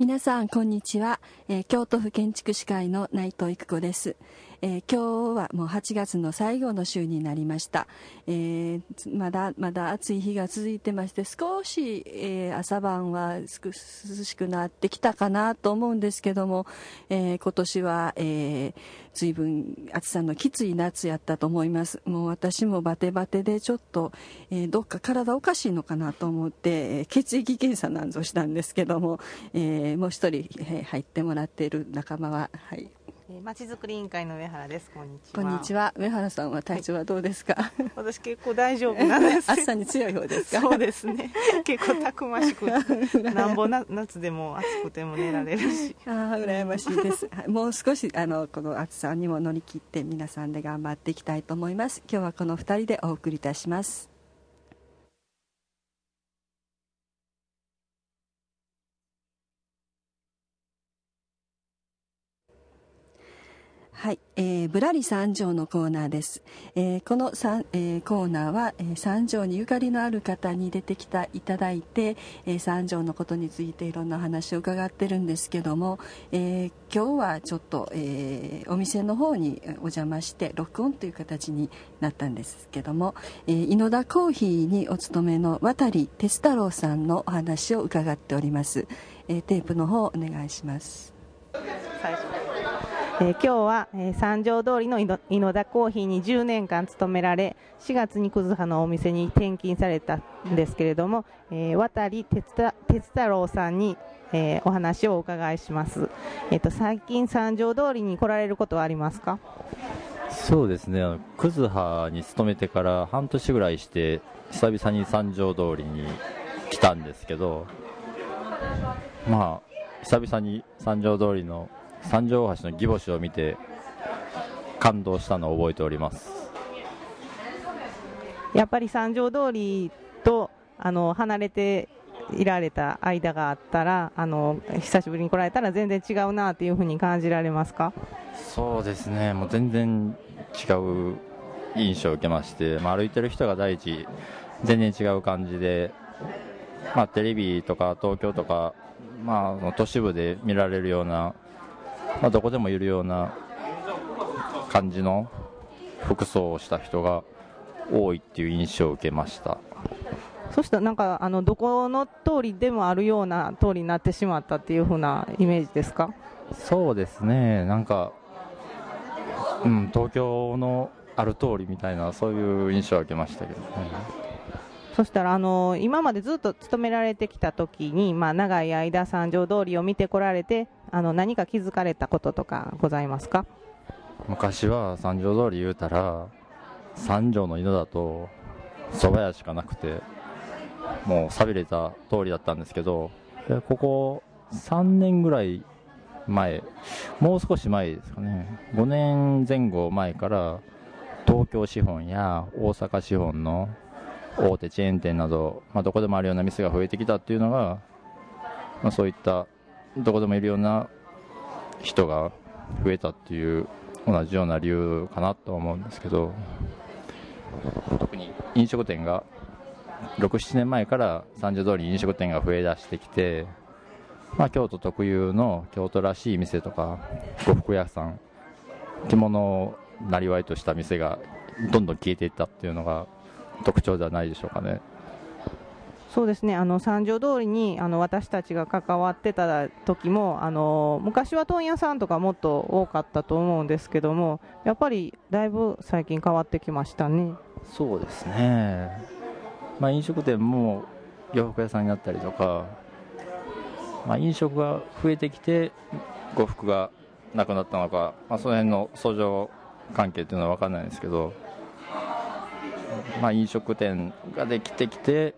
皆さんこんにちは、京都府建築士会の内藤育子です。今日はもう8月の最後の週になりました。まだ暑い日が続いてまして、少し、朝晩は涼しくなってきたかなと思うんですけども、今年は、随分暑さのきつい夏やったと思います。もう私もバテバテでちょっと、どっか体おかしいのかなと思って、血液検査なんぞしたんですけども、もう一人、入ってもらっている仲間は、はい。 まちづくり委員会の上原です。こんにちは。 こんにちは。上原さんは体調はどうですか？ 私結構大丈夫なんです。 暑さに強い方ですか？ そうですね。結構たくましく、なんぼ夏でも暑くても寝られるし。 羨ましいです。もう少しこの暑さにも乗り切って皆さんで頑張っていきたいと思います。今日はこの2人でお送りいたします。はい、ぶらり三条のコーナーです。このコーナーは、三条にゆかりのある方に出てきていただいて、三条のことについていろんな話を伺ってるんですけども、今日はちょっと、お店の方にお邪魔して録音という形になったんですけども、井野田コーヒーにお勤めの渡哲太郎さんのお話を伺っております。テープの方お願いします。 最初今日は、三条通りの井野田コーヒーに10年間勤められ、4月に葛葉のお店に転勤されたんですけれども、渡哲太郎さんに、お話をお伺いします。最近三条通りに来られることはありますか？ そうですね、葛葉に勤めてから半年ぐらいして久々に三条通りに来たんですけど、まあ久々に三条通りの三条大橋の義母子を見て感動したのを覚えております。 やっぱり三条通りと離れていられた間があったら久しぶりに来られたら全然違うなというふうに感じられますか？ そうですね、もう全然違う印象を受けまして、歩いてる人が第一全然違う感じで、テレビとか東京とか、都市部で見られるような、どこでもいるような感じの服装をした人が多いっていう印象を受けました。 そしたらなんかどこの通りでもあるような通りになってしまったっていう風なイメージですか？ そうですね、なんか、東京のある通りみたいな、そういう印象を受けましたけどね。 そしたら今までずっと勤められてきた時に、長い間三条通りを見てこられて何か気づかれたこととかございますか？ 昔は三条通り言うたら三条の井野だと蕎麦屋しかなくて、もう寂れた通りだったんですけど、ここ3年ぐらい前、もう少し前ですかね、5年前後前から東京資本や大阪資本の大手チェーン店など、どこでもあるような店が増えてきたっていうのが、そういったどこでもいるような人が増えたっていう同じような理由かなと思うんですけど、特に飲食店が6、7年前から三条通りに飲食店が増えだしてきて、京都特有の京都らしい店とか呉服屋さん、着物をなりわいとした店がどんどん消えていったっていうのが特徴ではないでしょうかね。 そうですね、三条通りに私たちが関わってた時も昔は問屋さんとかもっと多かったと思うんですけども、やっぱりだいぶ最近変わってきましたね。 そうですね、飲食店も洋服屋さんになったりとか、飲食が増えてきて呉服がなくなったのか、その辺の相乗関係っていうのは分からないんですけど、飲食店ができてきて、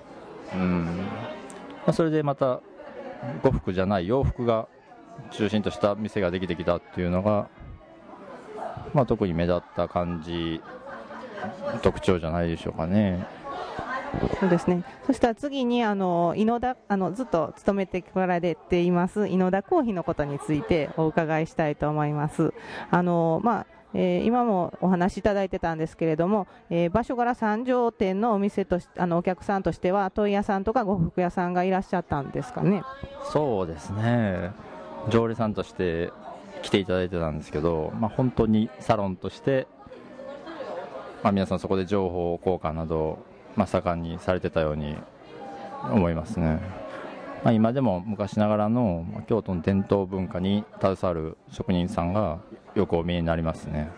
それでまた呉服じゃない洋服が中心とした店ができてきたっていうのが、特に目立った感じ、特徴じゃないでしょうかね。 そうですね。そしたら次に井野田ずっと勤めてこられています井野田コーヒーのことについてお伺いしたいと思います。 今もお話しいただいてたんですけれども、場所柄三条店のお店としお客さんとしては問屋さんとか呉服屋さんがいらっしゃったんですかね。 そうですね、常連さんとして来ていただいてたんですけど、本当にサロンとして、皆さんそこで情報交換など、盛んにされてたように思いますね。今でも昔ながらの京都の伝統文化に携わる職人さんがよくお見えになりますね。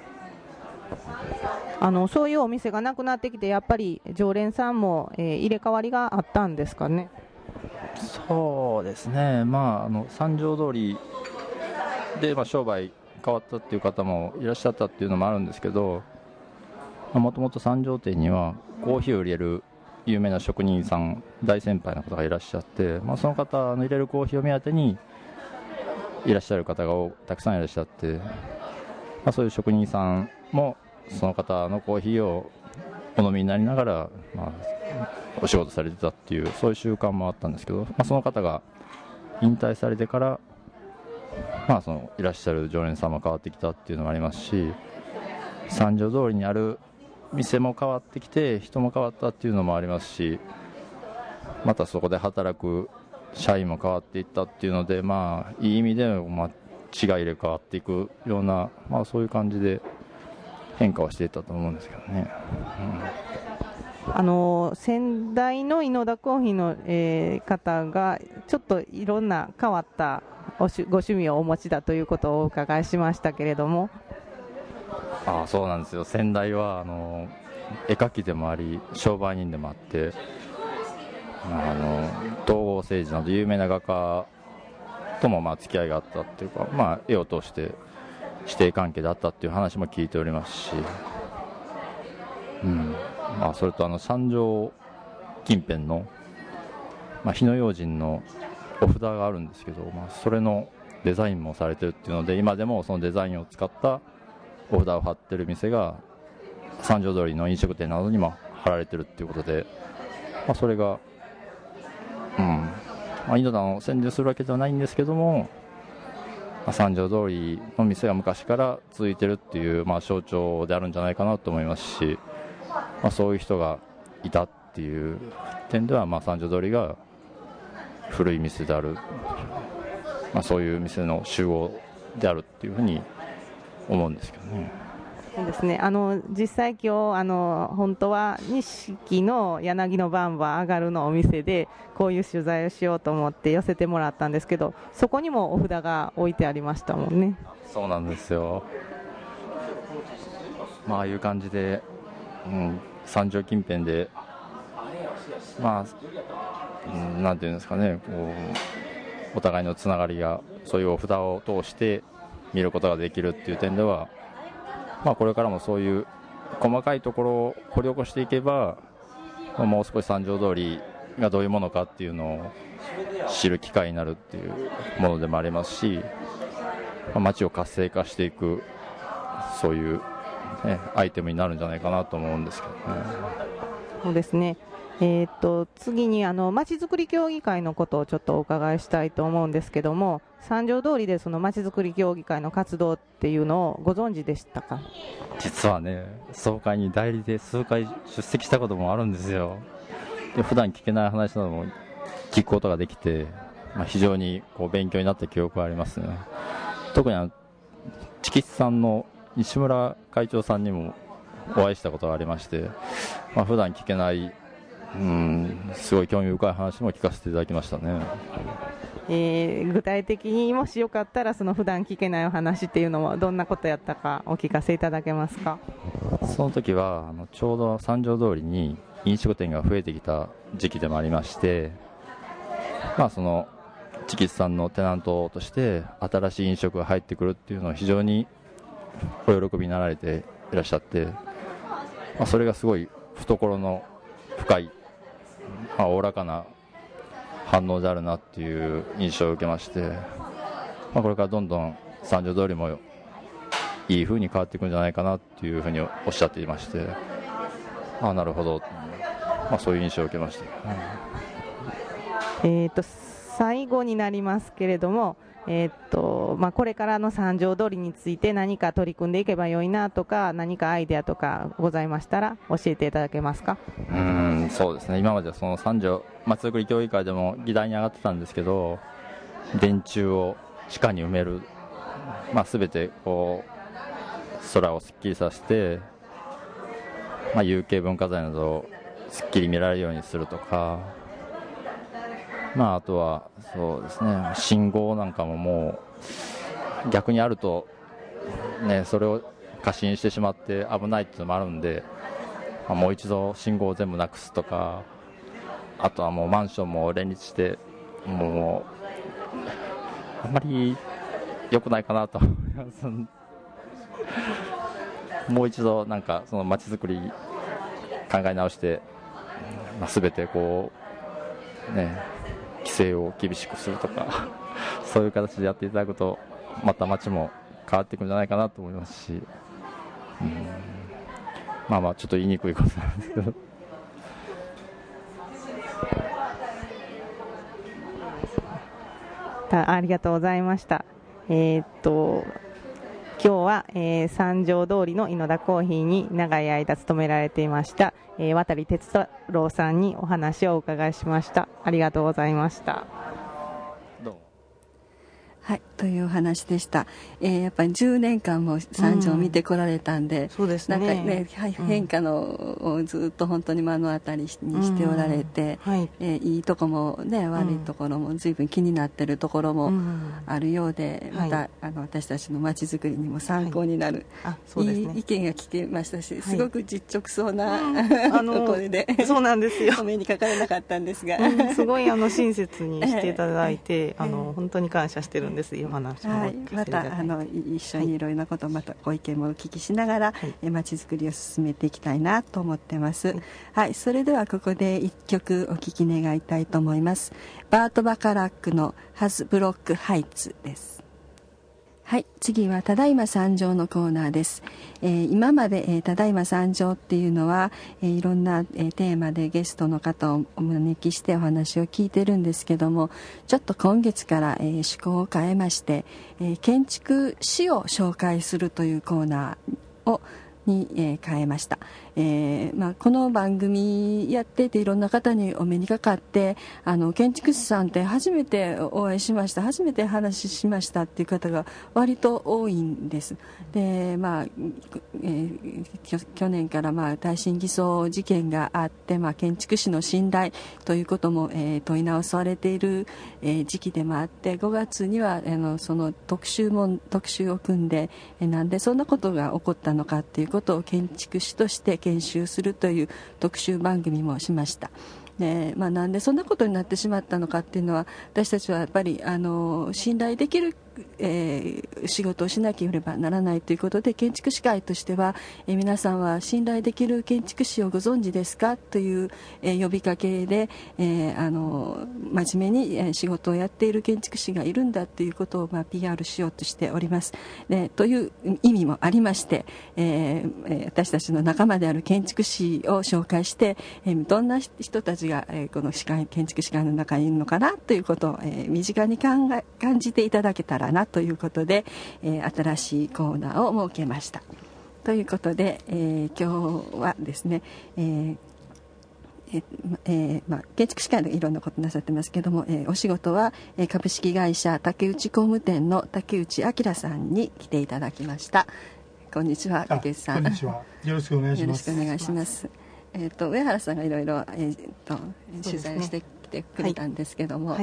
そういうお店がなくなってきて、やっぱり常連さんも、入れ替わりがあったんですかね。 そうですね、三条通りで、商売変わったっていう方もいらっしゃったっていうのもあるんですけど、もともと三条店にはコーヒーを入れる有名な職人さん、大先輩の方がいらっしゃって、その方の入れるコーヒーを目当てにいらっしゃる方がたくさんいらっしゃって、そういう職人さんもその方のコーヒーをお飲みになりながら、お仕事されてたっていう、そういう習慣もあったんですけど、その方が引退されてから、そのいらっしゃる常連さんも変わってきたっていうのもありますし、三条通りにある店も変わってきて人も変わったっていうのもありますし、またそこで働く社員も変わっていったっていうので、いい意味で血が入れ替わっていくような、そういう感じで変化をしていったと思うんですけどね。 先代の稲田コーヒーの、方がちょっといろんな変わったご趣味をお持ちだということをお伺いしましたけれども。 そうなんですよ。先代は絵描きでもあり商売人でもあって、東郷政治など有名な画家とも付き合いがあったっていうか、絵を通して師弟関係であったっていう話も聞いておりますし、それと三条近辺の、火の用心のお札があるんですけど、それのデザインもされてるっていうので、今でもそのデザインを使ったお札を貼ってる店が三条通りの飲食店などにも貼られてるっていうことで、それが井戸田を宣伝するわけではないんですけども、三条通りの店が昔から続いてるっていう、象徴であるんじゃないかなと思いますし、そういう人がいたっていう点では、三条通りが古い店である、そういう店の集合であるっていうふうに思うんですけどね。 そうですね、実際今日本当は錦の柳の番は上がるのお店でこういう取材をしようと思って寄せてもらったんですけど、そこにもお札が置いてありましたもんね。 そうなんですよ。ああいう感じで、三条近辺でなんていうんですかね、お互いのつながりがそういうお札を通して見ることができるっていう点では、これからもそういう細かいところを掘り起こしていけば、もう少し三条通りがどういうものかっていうのを知る機会になるっていうものでもありますし、街を活性化していくそういう、アイテムになるんじゃないかなと思うんですけどね。 そうですね。次にまちづくり協議会のことをちょっとお伺いしたいと思うんですけども、三条通りでそのまちづくり協議会の活動っていうのをご存知でしたか？ 実はね、総会に代理で数回出席したこともあるんですよ。で、普段聞けない話なども聞くことができて、非常に勉強になった記憶がありますね。特にチキスさんの西村会長さんにもお会いしたことがありまして、普段聞けないすごい興味深い話も聞かせていただきましたね。 具体的にもしよかったらその普段聞けないお話っていうのはどんなことやったかお聞かせいただけますか？ その時はちょうど三条通りに飲食店が増えてきた時期でもありまして、そのチキスさんのテナントとして新しい飲食が入ってくるっていうのを非常にお喜びになられていらっしゃって、それがすごい懐の深いおおらかな反応であるなっていう印象を受けまして、これからどんどん三条通りもいい風に変わっていくんじゃないかなっていうふうにおっしゃっていまして、なるほど、そういう印象を受けました。 最後になりますけれども、これからの三条通りについて何か取り組んでいけばよいなとか、何かアイデアとかございましたら教えていただけますか。 そうですね、今までその三条まちづくり協議会でも議題に上がってたんですけど、電柱を地下に埋める、全てこう空をすっきりさせて、有形文化財などをすっきり見られるようにするとか、あとはそうですね、信号なんかももう逆にあると、それを過信してしまって危ないっていうのもあるんで、もう一度信号を全部なくすとか、あとはもうマンションも連立してもうあんまり良くないかなと思いますもう一度なんかその街づくり考え直して、全てこう規制を厳しくするとかそういう形でやっていただくと、また街も変わっていくんじゃないかなと思いますし、ちょっと言いにくいことなんですけどありがとうございました。今日は、三条通りの井の田コーヒーに長い間勤められていました、渡哲太郎さんにお話をお伺いしました。ありがとうございました。 どうも。 はい、というお話でした。やっぱり10年間も三条を見てこられたんで、 そうですね、 なんかね、変化のをずっと本当に目の当たりにしておられて、いいとこもね、悪いところも随分気になってるところもあるようで、また私たちの街づくりにも参考になる、いい意見が聞けましたし、すごく実直そうな、お声でそうなんですよ。 お目にかかれなかったんですが、 すごい親切にしていただいて、本当に感謝してるんです。いいお話もまた一緒にいろいろなこと、またご意見もお聞きしながら街づくりを進めていきたいなと思ってます。はい、それではここで一曲お聴き願いたいと思います。バート・バカラックのハズ・ブロック・ハイツです。はい、次はただいま三条のコーナーです。今まで、ただいま三条っていうのは、いろんな、テーマでゲストの方をお招きしてお話を聞いてるんですけども、ちょっと今月から、趣向を変えまして、建築史を紹介するというコーナーに変えました。この番組やってていろんな方にお目にかかって、建築士さんって初めてお会いしました、初めて話しましたっていう方が割と多いんです。で、去年から耐震偽装事件があって、建築士の信頼ということも、問い直されている、時期でもあって、5月にはその特集を組んで、なんでそんなことが起こったのかっていうことを建築士として研修するという特集番組もしました。なんでそんなことになってしまったのかっていうのは、私たちはやっぱり信頼できる仕事をしなければならないということで、建築士会としては、皆さんは信頼できる建築士をご存知ですかという、呼びかけで、真面目に仕事をやっている建築士がいるんだということを、PR しようとしております。という意味もありまして、私たちの仲間である建築士を紹介して、どんな人たちが、この建築士会の中にいるのかなということを、身近に感じていただけたらなということで、新しいコーナーを設けました。ということで、今日はですね、建築士会でいろんなことなさってますけども、お仕事は、株式会社竹内工務店の竹内明さんに来ていただきました。こんにちは、竹内さん。 こんにちは。よろしくお願いします。 よろしくお願いします。上原さんがいろいろ取材をしてきてくれたんですけども、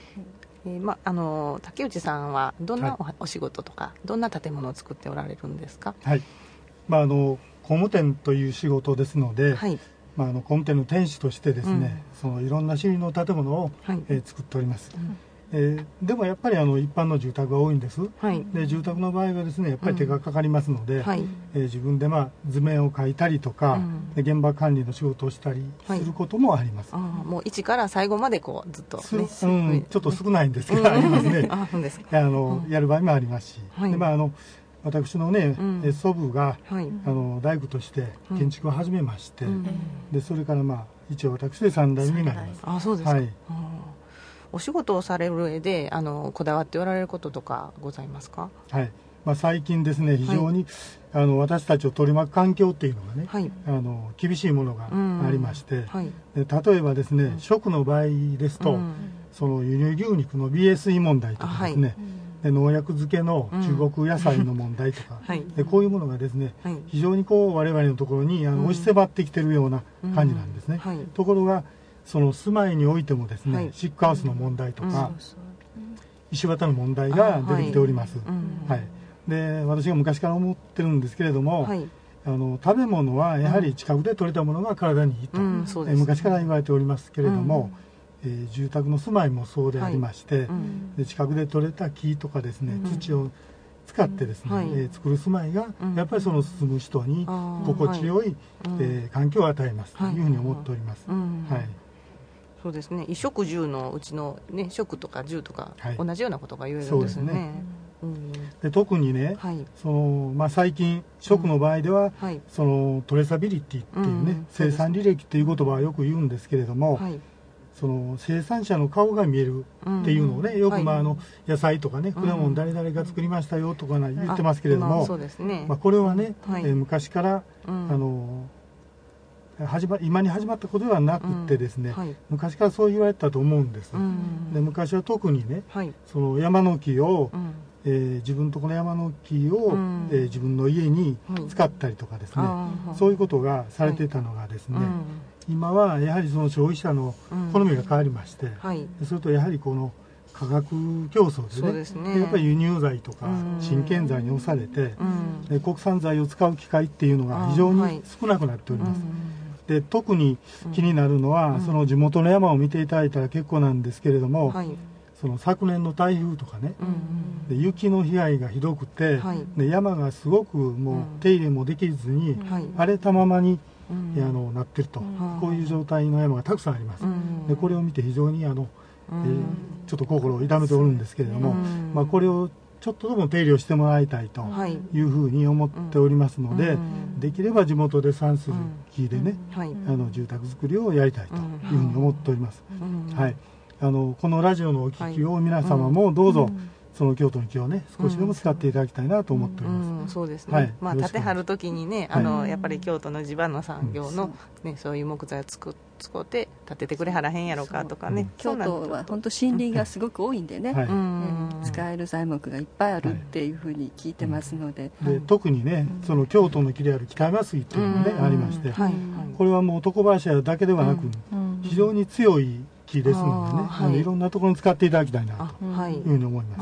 竹内さんはどんなお仕事とか、どんな建物を作っておられるんですか。 はい、工務店という仕事ですので、工務店の店主としてですね、そのいろんな種類の建物を、作っております。でもやっぱり一般の住宅が多いんです。で住宅の場合はですね、やっぱり手がかかりますので、自分で図面を描いたりとか、で現場管理の仕事をしたりすることもあります。 もう一から最後までこうずっと、 ちょっと少ないんですけど、ありますね。やる場合もありますし、で私のね、祖父が、大工として建築を始めまして、でそれから一応私で3代目になります。 そうですか。 お仕事をされる上でこだわっておられることとかございますか？ はい、最近ですね、非常に、私たちを取り巻く環境っていうのがね、はい、厳しいものがありまして、はい、で例えばですね、食の場合ですと、その輸入牛肉の BSE 問題とかですね、で農薬漬けの中国野菜の問題とか、でこういうものがですね、非常にこう我々のところに押し迫ってきてるような感じなんですね。ところがその住まいにおいてもですね、シックハウスの問題とか、石綿の問題が出てきております。はい、で私が昔から思ってるんですけれども、食べ物はやはり近くで採れたものが体にいいと、昔から言われておりますけれども、住宅の住まいもそうでありまして、で近くで採れた木とかですね、土を使ってですね、作る住まいがやっぱりその住む人に心地よい、環境を与えますというふうに思っております。はい、 そうですね、衣食住のうちの、ね、食とか住とか同じようなことが言えるんですね。 で特にね、その最近食の場合では、そのトレーサビリティっていうね、生産履歴っていう言葉はよく言うんですけれども、その生産者の顔が見えるっていうのをね、よく野菜とかね、果物誰々が作りましたよとか言ってますけれども、これはね、昔から今に始まったことではなくてですね、昔からそう言われてたと思うんです。で昔は特にね、その山の木を、自分のところの山の木を、自分の家に使ったりとかですね、そういうことがされていたのがですね、今はやはりその消費者の好みが変わりまして、それとやはりこの価格競争でね、やっぱり輸入材とか真剣材に押されて、国産材を使う機会っていうのが非常に少なくなっております。で特に気になるのは、その地元の山を見ていただいたら結構なんですけれども、その昨年の台風とかね、で雪の被害がひどくて、で山がすごくもう手入れもできずに、荒れたままになってると、こういう状態の山がたくさんあります。でこれを見て非常にちょっと心を痛めておるんですけれども、これをちょっとでも手入れをしてもらいたいというふうに思っておりますので、できれば地元で産する木でね、住宅作りをやりたいというふうに思っております。はい、このラジオのお聞きを皆様もどうぞ、その京都の木をね、少しでも使っていただきたいなと思っております。 そうですね、建てはる時にね、やっぱり京都の地場の産業の、そういう木材を使って建ててくれはらへんやろかとかね。 京都は本当森林がすごく多いんでね、使える材木がいっぱいあるっていうふうに聞いてますので、 特にね、その京都の木である北山杉っていうのがね、ありまして、これはもう床柱だけではなく、非常に強い木ですのでね、いろんなところに使っていただきたいなというふうに思います。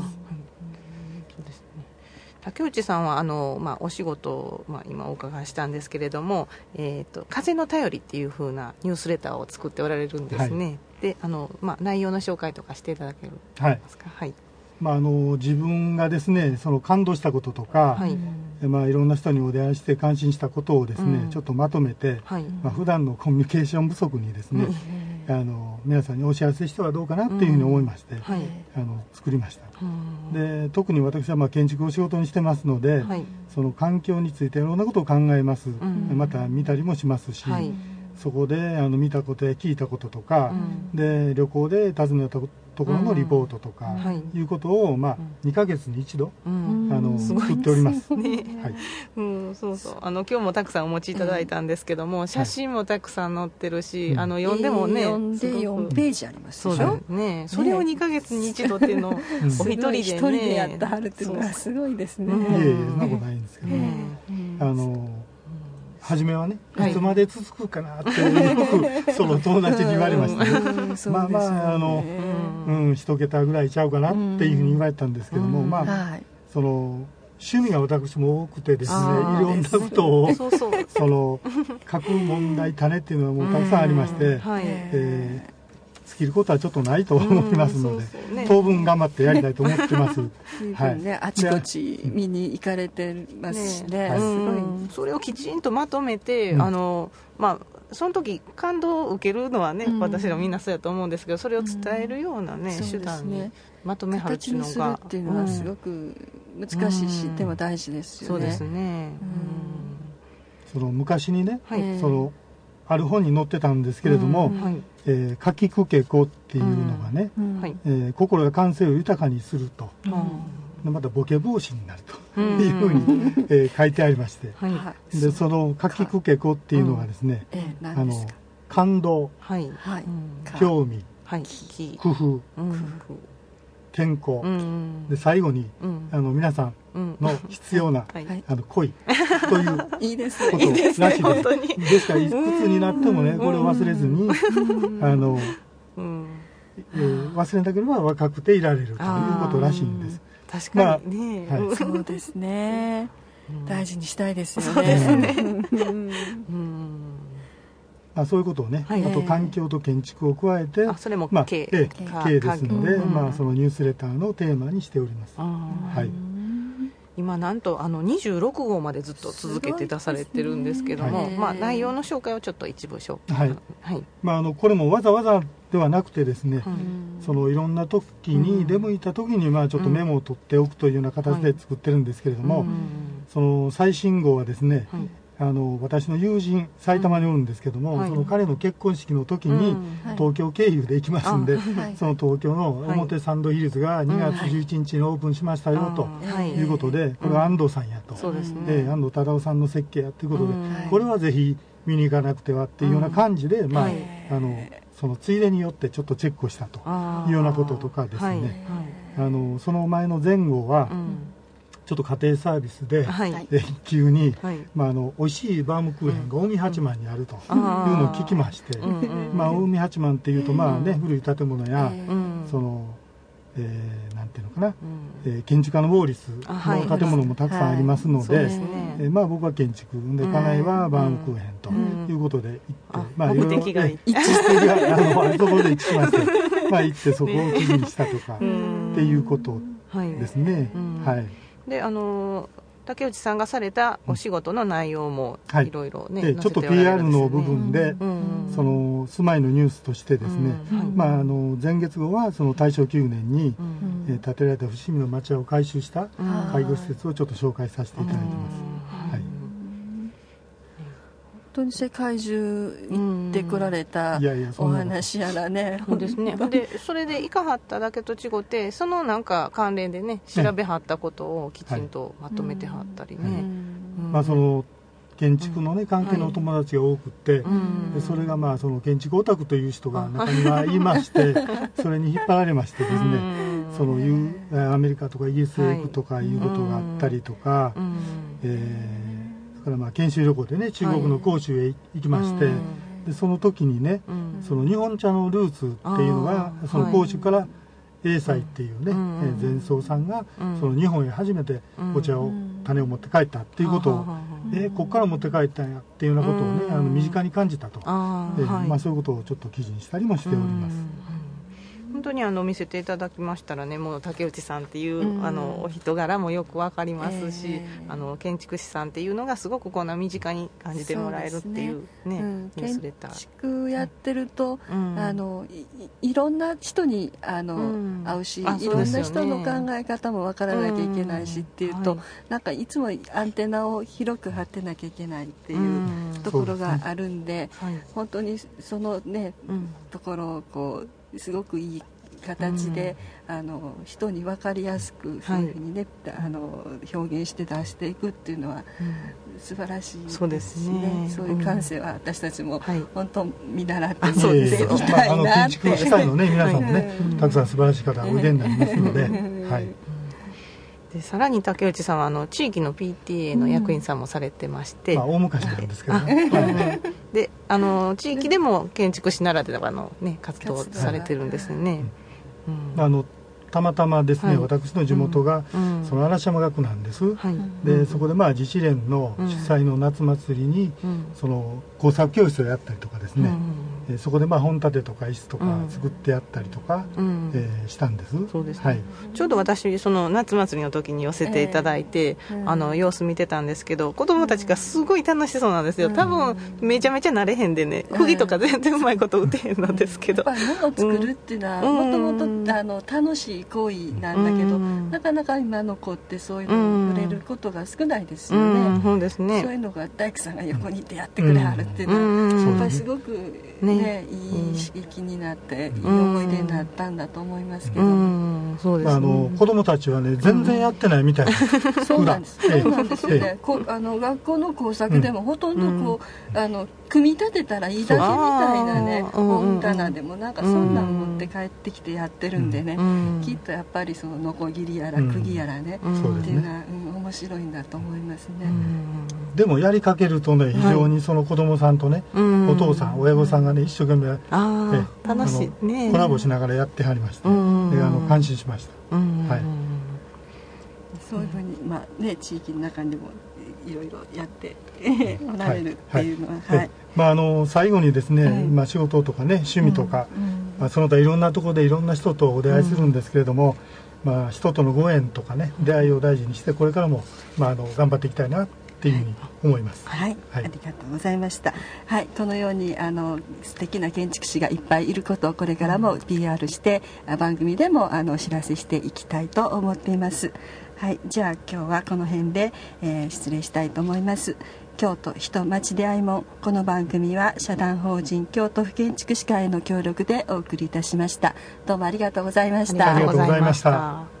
竹内さんはお仕事、今お伺いしたんですけれども、風の便りっていう風なニュースレターを作っておられるんですね。で内容の紹介とかしていただけるんですか？ 自分がですね、その感動したこととか、いろんな人にお出会いして感心したことをですね、ちょっとまとめて、普段のコミュニケーション不足にですね、皆さんにお知らせしてはどうかなっていうふうに思いまして、作りました。で特に私は建築を仕事にしてますので、その環境についていろんなことを考えます。また見たりもしますし、そこで見たことや聞いたこととか、で旅行で訪ねたところのリポートとか、いうことを2ヶ月に一度作っております。今日もたくさんお持ちいただいたんですけども、写真もたくさん載ってるし、読んでもね、 4ページありますでしょ。 それを2ヶ月に一度っていうのをお一人でやってはるっていうのはすごいですね。 そんなことないんですけどね。初めはね、いつまで続くかなってよくその友達に言われましたね。一桁ぐらいちゃうかなっていうふうに言われたんですけども、その趣味が私も多くてですね、いろんなことをその書く問題種っていうのはもうたくさんありまして、尽きることはちょっとないと思いますので、当分頑張ってやりたいと思ってます。 あちこち見に行かれてますしね。 それをきちんとまとめて、その時感動を受けるのはね、私らみんなそうやと思うんですけど、それを伝えるようなね、手段にまとめはるっていうのが、 形にするっていうのはすごく難しいし、でも大事ですよね。 そうですね。 その昔にね、そのある本に載ってたんですけれども、かきくけこっていうのがね、心が感性を豊かにすると、またボケ防止になるというふうに、書いてありまして、でそのかきくけこっていうのがですね、感動、興味、工夫、健康、で最後に、皆さんの必要な、恋ということらしいです。ですからいくつになってもね、これを忘れずに忘れなければ若くていられるということらしいんです。 確かにね、 そうですね、大事にしたいですよね。 そういうことをね、あと環境と建築を加えて、 それも Kですので、そのニュースレターのテーマにしております。 今なんと26号までずっと続けて出されてるんですけども、内容の紹介をちょっと一部紹介。 これもわざわざではなくてですね、そのいろんな時に出向いた時にちょっとメモを取っておくというような形で作ってるんですけれども、その最新号はですね、私の友人埼玉におるんですけども、その彼の結婚式の時に東京経由で行きますんで、その東京の表参道ヒルズが2月11日にオープンしましたよということで、これは安藤さんやと、安藤忠雄さんの設計やということで、これはぜひ見に行かなくてはっていうような感じで、そのついでによってちょっとチェックをしたというようなこととかですね、その前の前後はちょっと家庭サービスで急に美味しいバームクーヘンが近江八幡にあるというのを聞きまして、近江八幡っていうと古い建物やそのなんていうのかな、建築家のウォーリスの建物もたくさんありますので、僕は建築で家内はバームクーヘンということで行って、 目的が一致してそこで一致しまして行ってそこを記事にしたとかっていうことですね。 で竹内さんがされたお仕事の内容もいろいろね、 ちょっと PR の部分で、その住まいのニュースとしてですね、前月号はその大正9年に建てられた伏見の町屋を改修した介護施設をちょっと紹介させていただいてます。 本当に世界中行ってこられたお話やらね。 そうですね。でそれで行かはっただけと違ってそのなんか関連でね調べはったことをきちんとまとめてはったりね。 その建築のね関係のお友達が多くて、それがその建築オタクという人が中にはいましてそれに引っ張られましてですね、そのアメリカとかイギリスへ行くとかいうことがあったりとか、から研修旅行でね中国の広州へ行きまして、でその時にね、その日本茶のルーツっていうのがその広州から英才っていうね、禅僧さんがその日本へ初めてお茶を種を持って帰ったっていうことを、ここから持って帰ったんやっていうようなことをね身近に感じたと、そういうことをちょっと記事にしたりもしております。 本当に見せていただきましたらね、もう竹内さんっていうお人柄もよくわかりますし、建築士さんっていうのがすごくこんな身近に感じてもらえるっていうね、ニュースレター。 建築やってると、いろんな人に会うし、いろんな人の考え方もわからなきゃいけないしっていうと、なんかいつもアンテナを広く張ってなきゃいけないっていうところがあるんで、本当にそのね、ところをこうすごくいい形で、人に分かりやすくそういうふうにね、表現して出していくっていうのは素晴らしいですね。そういう感性は私たちも本当見習っていきたいなって。 建築士会のね皆さんもね、たくさん素晴らしい方がおいでになりますので、 でさらに竹内さんは地域の PTA の役員さんもされてまして、 大昔なんですけどね、 で地域でも建築士ならではの、ね、活動をされてるんですね。 たまたまですね、私の地元がその嵐山学なんです。でそこで自治連の主催の夏祭りにその工作教室をやったりとかですね、そこで本立てとか椅子とか作ってやったりとかしたんです。 そうですね。ちょうど私その夏祭りの時に寄せていただいて、様子見てたんですけど、子供たちがすごい楽しそうなんですよ。多分めちゃめちゃ慣れへんでね、釘とか全然うまいこと打てへんのですけど、 物を作るっていうのはもともと楽しい行為なんだけど、なんかなか今の子ってそういうのに触れることが少ないですよね。 そうですね。 そういうのが大工さんが横にいてやってくれはるっていうのは、やっぱりすごくね、いい刺激になっていい思い出になったんだと思いますけども、 そうですね。 子供たちはね全然やってないみたいな。 そうなんです。そうなんですよね。学校の工作でもほとんどこう組み立てたらいいだけみたいなね、本棚でもなんかそんなん持って帰ってきてやってるんでね、きっとやっぱりそのノコギリやら釘やらね、っていうのは面白いんだと思いますね。 でもやりかけるとね、非常にその子供さんとね、お父さん親御さんがね一生懸命楽しいね、 コラボしながらやってはりました。感心しました。はい。 そういうふうにまあね、地域の中でもいろいろやっておられるっていうのは、 最後にですね、仕事とかね趣味とか、その他いろんなところでいろんな人とお出会いするんですけれども、人とのご縁とかね出会いを大事にしてこれからも頑張っていきたいなっていうふうに思います。 はい、ありがとうございました。はい、このように素敵な建築士がいっぱいいることをこれからも PR して番組でもお知らせしていきたいと思っています。はい、じゃあ今日はこの辺で、失礼したいと思います。京都人町出会いもこの番組は社団法人京都府建築士会の協力でお送りいたしました。どうもありがとうございました。 ありがとうございました。